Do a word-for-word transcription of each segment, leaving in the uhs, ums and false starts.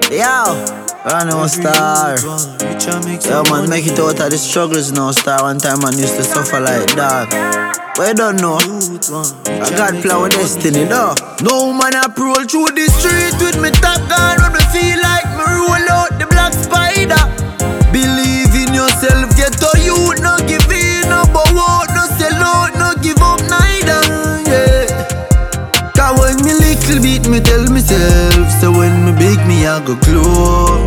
Yo, I know Star. Yo man, make it out of the struggles now, Star. One time man used to suffer like that. But you don't know, I got plan with destiny though. No man I roll through the street with me top gun when me feel like me roll out the black spider. Believe in yourself, get to you, no give in, no bow out, no sell out, no give up neither. Yeah. Cause when me little bit, me tell myself, so when me big, me I go glow.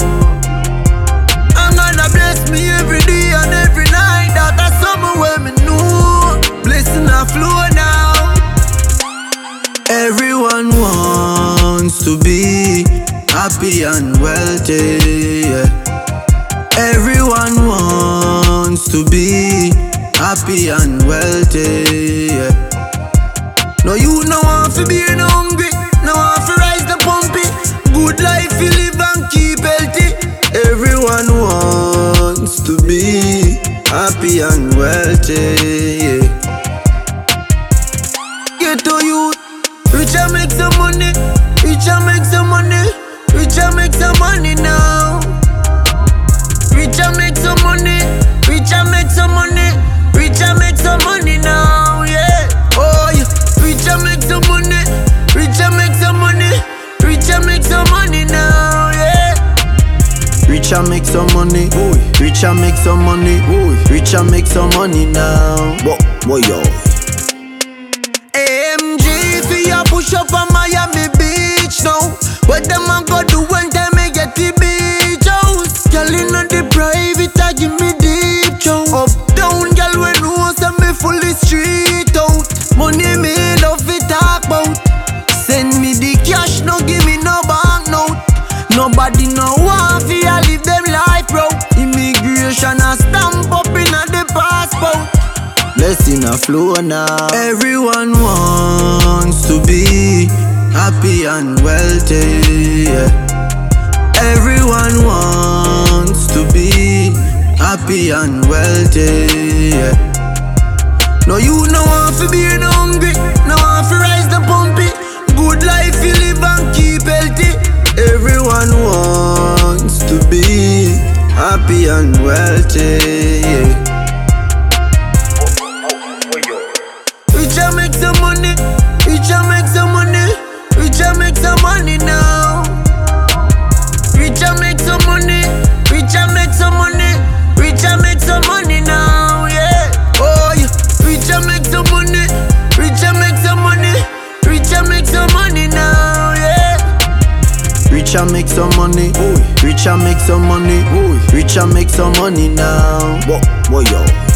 I'm gonna bless me every day and every night. That's something where me know blessing I flow now. Everyone wants to be happy and wealthy, yeah. Everyone wants to be happy and wealthy, yeah. No, you no want to be no hungry, no want to rise the pumpy. Good life you live and keep healthy. Everyone wants to be happy and wealthy, yeah. Get to you, rich and make some money, rich and make some money, rich and make some money now. Rich and make some money, rich and make some money, rich and make some money now, yeah. Oh yeah, rich and make some money, rich and make some money, rich and make some money now, yeah. Rich and make some money, boy. Rich and make some money, boy. Rich and make some money now. What, what yo? A M G for ya push up on Miami Beach now. What them a go do when time me get the beach house? Girl inna the private, I give me deep chow. Up down, girl when know say me fully street out. Money me love it talk about. Send me the cash, no give me no bank note. Nobody no want fi a live them life, bro. Immigration a stamp up inna the passport. Blessing a flow now. Everyone wants to be happy and wealthy, yeah. Everyone wants to be happy and wealthy, yeah. No, you no want to be no hungry, no want to rise the pumpy. Good life you live and keep healthy. Everyone wants to be happy and wealthy, yeah. Rich and make some money, rich and make some money, rich and make some money now. Rich and make some money, rich and make some money, rich and make some money now, yeah. Oh yeah, rich and make some money, rich and make some money, rich and make some money now, yeah. Rich and make some money, boy. Rich and make some money, boy. Rich and make some money now. What, what yo?